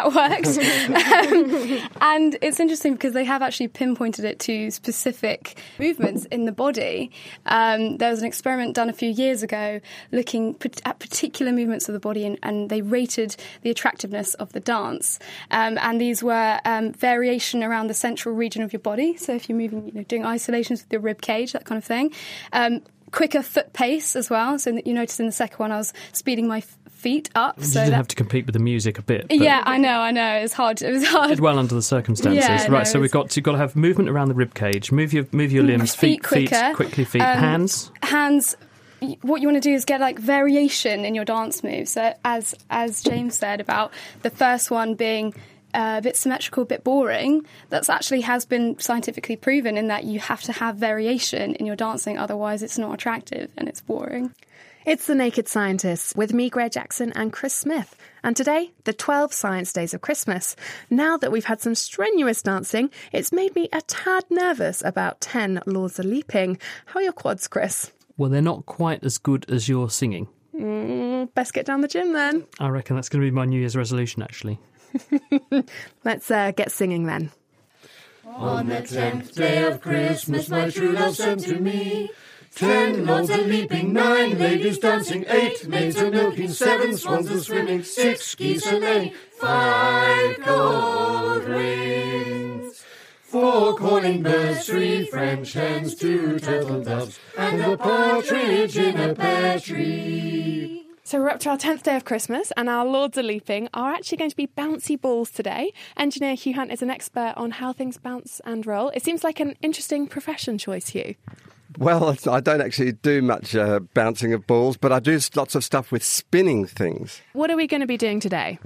worked. And it's interesting because they have actually pinpointed it to specific movements in the body. There was an experiment done a few years ago looking at particular movements of the body, and they rated the attractiveness of the dance. And these were variation around the central region of your body. So if you're moving, doing isolations with your rib cage, that kind of thing. Quicker foot pace as well. So you notice in the second one I was speeding my feet up. You did have to compete with the music a bit. Yeah, I know. It was hard. Did well under the circumstances. Yeah, right, so you've got to have movement around the rib cage, move your limbs, feet quickly, hands. Hands. What you want to do is get like variation in your dance moves. So as James said about the first one being a bit symmetrical, a bit boring, that's actually has been scientifically proven in that you have to have variation in your dancing, otherwise it's not attractive and it's boring. It's The Naked Scientists with me, Greer Jackson, and Chris Smith. And today, the 12 Science Days of Christmas. Now that we've had some strenuous dancing, it's made me a tad nervous about 10 Laws of Leaping. How are your quads, Chris? Well, they're not quite as good as your singing. Best get down the gym then. I reckon that's going to be my New Year's resolution, actually. Let's get singing then. On the 10th day of Christmas, my true love sent to me 10 lords a-leaping, 9 ladies dancing, 8 maids a-milking, 7 swans a-swimming, 6 geese a-laying, 5 gold rings, 4 calling birds, 3 French hens, 2 turtle doves, and a partridge in a pear tree. So we're up to our 10th day of Christmas, and our Lords of Leaping are actually going to be bouncy balls today. Engineer Hugh Hunt is an expert on how things bounce and roll. It seems like an interesting profession choice, Hugh. Well, I don't actually do much bouncing of balls, but I do lots of stuff with spinning things. What are we going to be doing today?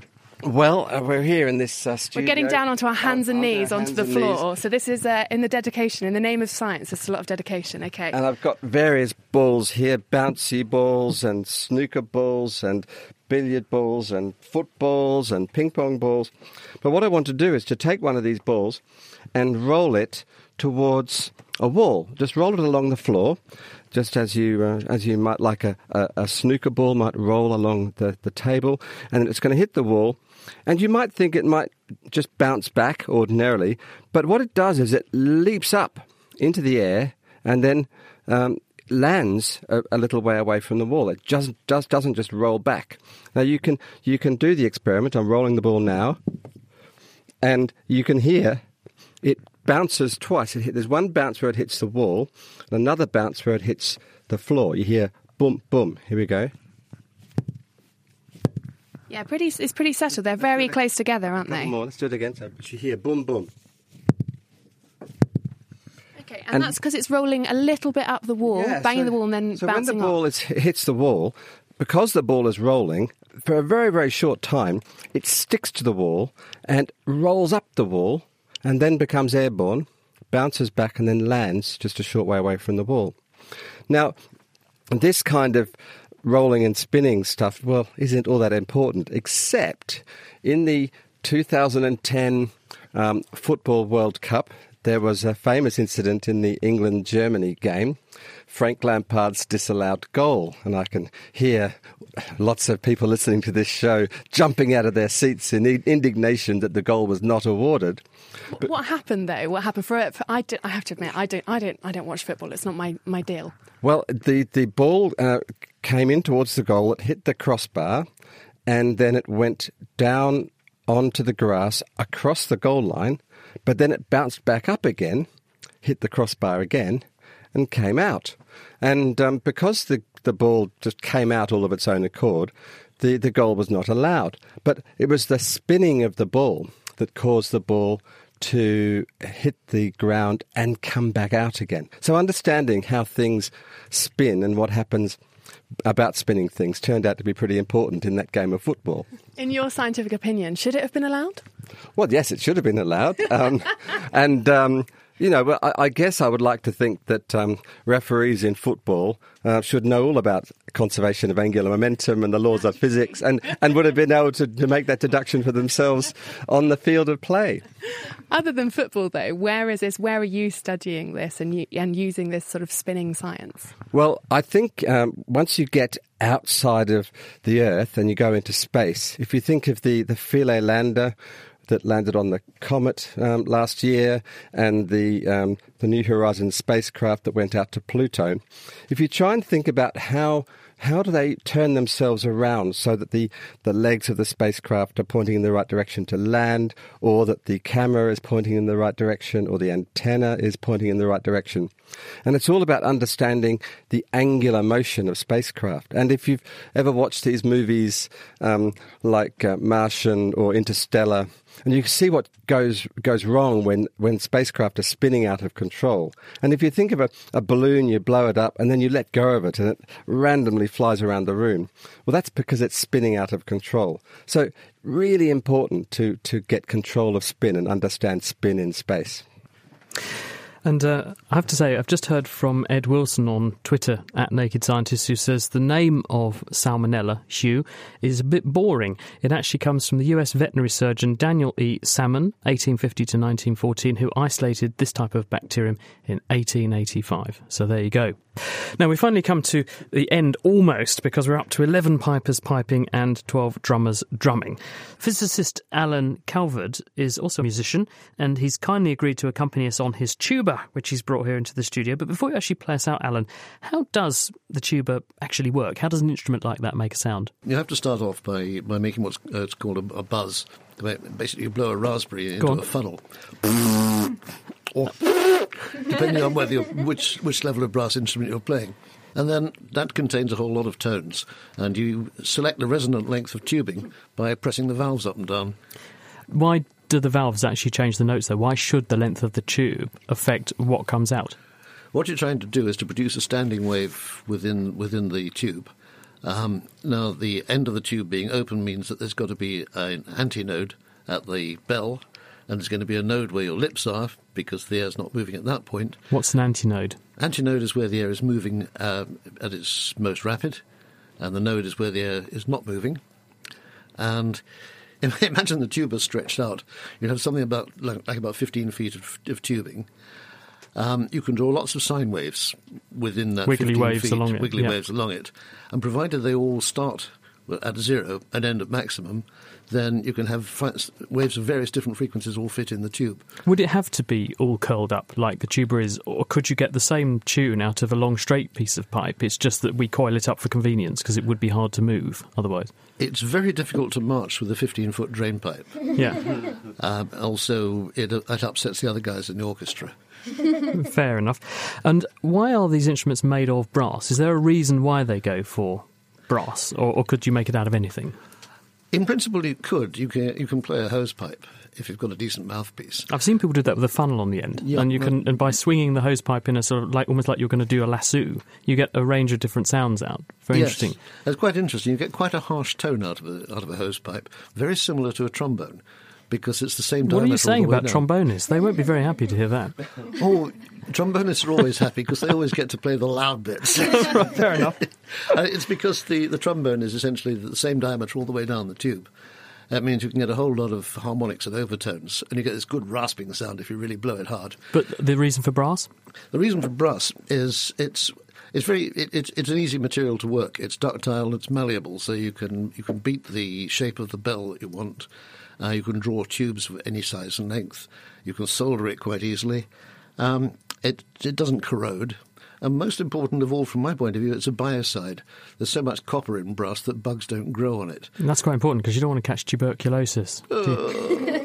Well, we're here in this studio. We're getting down onto our hands and knees onto the floor. So this is in the dedication, in the name of science. There's a lot of dedication, okay. And I've got various balls here, bouncy balls and snooker balls and billiard balls and footballs and ping pong balls. But what I want to do is to take one of these balls and roll it towards a wall. Just roll it along the floor, just as you might like a snooker ball might roll along the table, and it's going to hit the wall. And you might think it might just bounce back ordinarily, but what it does is it leaps up into the air and then lands a little way away from the wall. It just doesn't just roll back. Now you can do the experiment. I'm rolling the ball now, and you can hear it bounces twice. There's one bounce where it hits the wall, and another bounce where it hits the floor. You hear boom, boom. Here we go. Yeah, it's pretty settled. They're very close together, aren't they? More. Let's do it again. So you hear boom, boom. Okay, and that's because it's rolling a little bit up the wall, banging the wall and then bouncing off. So when the ball hits the wall, because the ball is rolling, for a very, very short time, it sticks to the wall and rolls up the wall and then becomes airborne, bounces back and then lands just a short way away from the wall. Now, this kind of rolling and spinning stuff, well, isn't all that important, except in the 2010 Football World Cup, there was a famous incident in the England-Germany game, Frank Lampard's disallowed goal. And I can hear lots of people listening to this show jumping out of their seats in indignation that the goal was not awarded. But what happened, though? What happened I have to admit, I don't watch football. It's not my deal. Well, the ball came in towards the goal, it hit the crossbar, and then it went down onto the grass across the goal line, but then it bounced back up again, hit the crossbar again, and came out. And because the ball just came out all of its own accord, the goal was not allowed. But it was the spinning of the ball that caused the ball to hit the ground and come back out again. So understanding how things spin and what happens about spinning things turned out to be pretty important in that game of football. In your scientific opinion, should it have been allowed? Well, yes, it should have been allowed. I guess I would like to think that referees in football should know all about conservation of angular momentum and the laws of physics and would have been able to make that deduction for themselves on the field of play. Other than football, though, where is this? Where are you studying this and using this sort of spinning science? Well, I think once you get outside of the Earth and you go into space, if you think of the Philae lander that landed on the comet last year and the New Horizons spacecraft that went out to Pluto, if you try and think about how do they turn themselves around so that the legs of the spacecraft are pointing in the right direction to land, or that the camera is pointing in the right direction, or the antenna is pointing in the right direction. And it's all about understanding the angular motion of spacecraft. And if you've ever watched these movies like Martian or Interstellar, and you can see what goes wrong when spacecraft are spinning out of control. And if you think of a balloon, you blow it up and then you let go of it and it randomly flies around the room. Well, that's because it's spinning out of control. So really important to get control of spin and understand spin in space. And I have to say, I've just heard from Ed Wilson on Twitter @NakedScientist, who says the name of Salmonella, Hugh, is a bit boring. It actually comes from the US veterinary surgeon Daniel E. Salmon, 1850 to 1914, who isolated this type of bacterium in 1885. So there you go. Now, we finally come to the end almost, because we're up to 11 pipers piping and 12 drummers drumming. Physicist Alan Calvert is also a musician, and he's kindly agreed to accompany us on his tuba, which he's brought here into the studio. But before you actually play us out, Alan, how does the tuba actually work? How does an instrument like that make a sound? You have to start off by making what's called a buzz. Basically, you blow a raspberry into a funnel. Or, depending on which level of brass instrument you're playing. And then that contains a whole lot of tones. And you select the resonant length of tubing by pressing the valves up and down. Why do the valves actually change the notes, though? Why should the length of the tube affect what comes out? What you're trying to do is to produce a standing wave within the tube. Now, the end of the tube being open means that there's got to be an antinode at the bell, and there's going to be a node where your lips are, because the air's not moving at that point. What's an antinode? Antinode is where the air is moving at its most rapid, and the node is where the air is not moving. And imagine the tube is stretched out. You have something about 15 feet of tubing. You can draw lots of sine waves within that wiggly 15 waves feet, along it. wiggly waves along it. And provided they all start at zero and end at maximum, then you can have waves of various different frequencies all fit in the tube. Would it have to be all curled up like the tuba is, or could you get the same tune out of a long straight piece of pipe? It's just that we coil it up for convenience because it would be hard to move otherwise. It's very difficult to march with a 15-foot drain pipe. Yeah. Also, it upsets the other guys in the orchestra. Fair enough. And why are these instruments made of brass? Is there a reason why they go for brass, or could you make it out of anything? In principle, you could. You can play a hose pipe if you've got a decent mouthpiece. I've seen people do that with a funnel on the end, and by swinging the hose pipe in a sort of almost like you're going to do a lasso, you get a range of different sounds out. Very interesting. It's quite interesting. You get quite a harsh tone out of a hose pipe, very similar to a trombone, because it's the same diameter. What are you saying about down. trombonists? They won't be very happy to hear that. Oh, trombonists are always happy because they always get to play the loud bits. Fair enough. It's because the trombone is essentially the same diameter all the way down the tube. That means you can get a whole lot of harmonics and overtones, and you get this good rasping sound if you really blow it hard. But the reason for brass? The reason for brass is it's an easy material to work. It's ductile, it's malleable, so you can beat the shape of the bell that you want. You can draw tubes of any size and length. You can solder it quite easily. It doesn't corrode. And most important of all, from my point of view, it's a biocide. There's so much copper in brass that bugs don't grow on it. And that's quite important because you don't want to catch tuberculosis. No,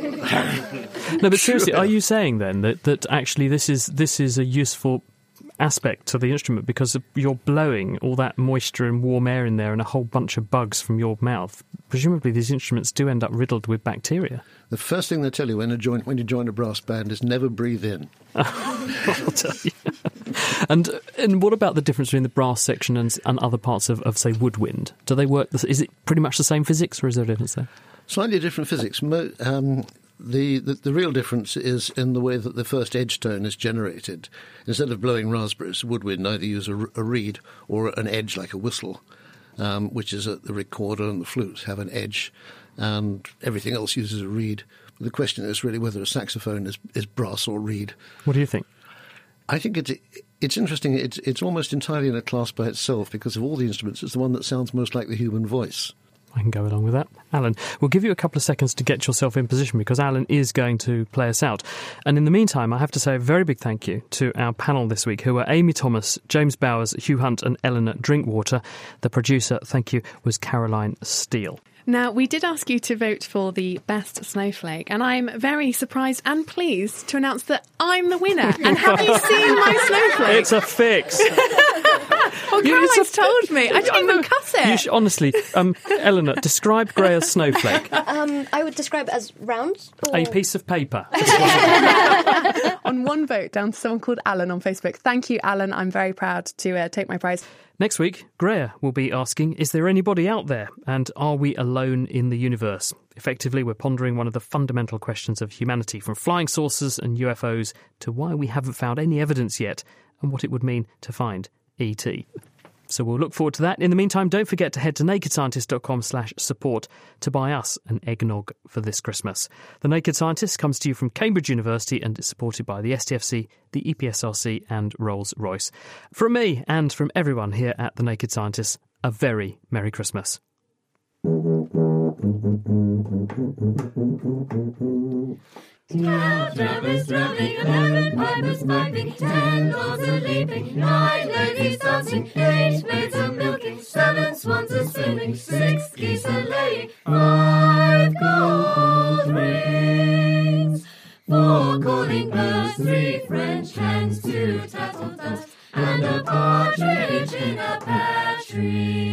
but seriously, are you saying then that actually this is a useful aspect to the instrument because you're blowing all that moisture and warm air in there and a whole bunch of bugs from your mouth? Presumably these instruments do end up riddled with bacteria. The first thing they tell you when you join a brass band is never breathe in. I'll tell you. And what about the difference between the brass section and other parts of say, woodwind? Do they work? Is it pretty much the same physics, or is there a difference there? Slightly different physics. The real difference is in the way that the first edge tone is generated. Instead of blowing raspberries, woodwind either use a reed or an edge like a whistle, which is the recorder and the flute have an edge, and everything else uses a reed. The question is really whether a saxophone is brass or reed. What do you think? I think it's interesting. It's almost entirely in a class by itself because of all the instruments. It's the one that sounds most like the human voice. I can go along with that. Alan, we'll give you a couple of seconds to get yourself in position because Alan is going to play us out. And in the meantime, I have to say a very big thank you to our panel this week, who are Amy Thomas, James Bowers, Hugh Hunt and Eleanor Drinkwater. The producer, thank you, was Caroline Steele. Now, we did ask you to vote for the best snowflake, and I'm very surprised and pleased to announce that I'm the winner. And have you seen my snowflake? It's a fix. Well, Caroline's told me. I didn't even cut it. Honestly, Eleanor, describe Grea's snowflake. I would describe it as round. A piece of paper. On one vote, down to someone called Alan on Facebook. Thank you, Alan. I'm very proud to take my prize. Next week, Greya will be asking, is there anybody out there? And are we alone in the universe? Effectively, we're pondering one of the fundamental questions of humanity, from flying saucers and UFOs to why we haven't found any evidence yet and what it would mean to find E.T. So we'll look forward to that. In the meantime, don't forget to head to nakedscientist.com/support to buy us an eggnog for this Christmas. The Naked Scientist comes to you from Cambridge University and is supported by the STFC, the EPSRC and Rolls-Royce. From me and from everyone here at The Naked Scientist, a very Merry Christmas. Countdown is drumming, 11 pipers piping, 10 lords are leaping, 9 ladies dancing, 8 maids are milking, 7 swans are swimming, 6 geese are laying, 5 gold rings, 4 calling birds, 3 French hens, 2 turtle doves, and a partridge in a pear tree.